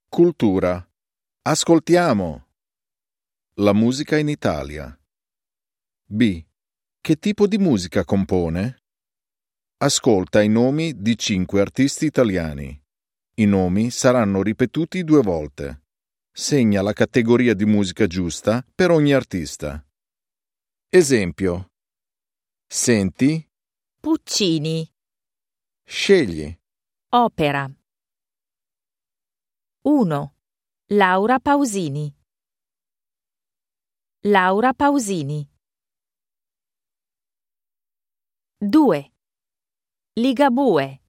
Cultura. Ascoltiamo. La musica in Italia. B. Che tipo di musica compone? Ascolta i nomi di 5 artisti italiani. I nomi saranno ripetuti 2 volte. Segna la categoria di musica giusta per ogni artista. Esempio. Senti, Puccini, scegli. opera. 1. Laura Pausini. Laura Pausini. 2. Ligabue.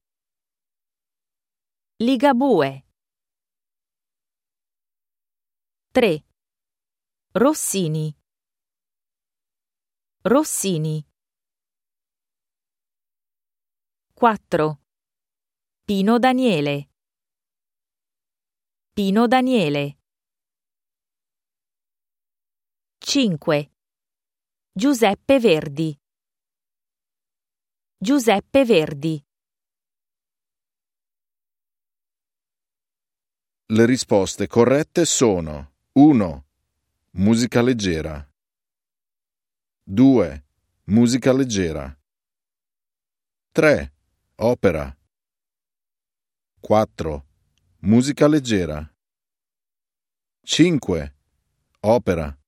Ligabue. 3. Rossini. Rossini. 4. Pino Daniele. Pino Daniele. 5. Giuseppe Verdi. Giuseppe Verdi. Le risposte corrette sono 1. Musica leggera. 2. Musica leggera. 3. Opera. 4. Musica leggera. 5. Opera.